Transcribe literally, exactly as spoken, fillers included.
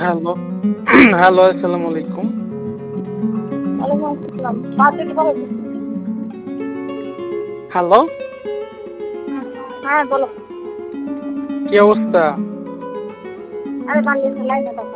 Hello, hello আসসালামু আলাইকুম। ওয়ালাইকুম আসসালাম। বাজেট বাড়াইতেছি। হ্যালো, হ্যাঁ, বলো। কি অবস্থা? আরে বাংলাদেশের লাইনে থাকো।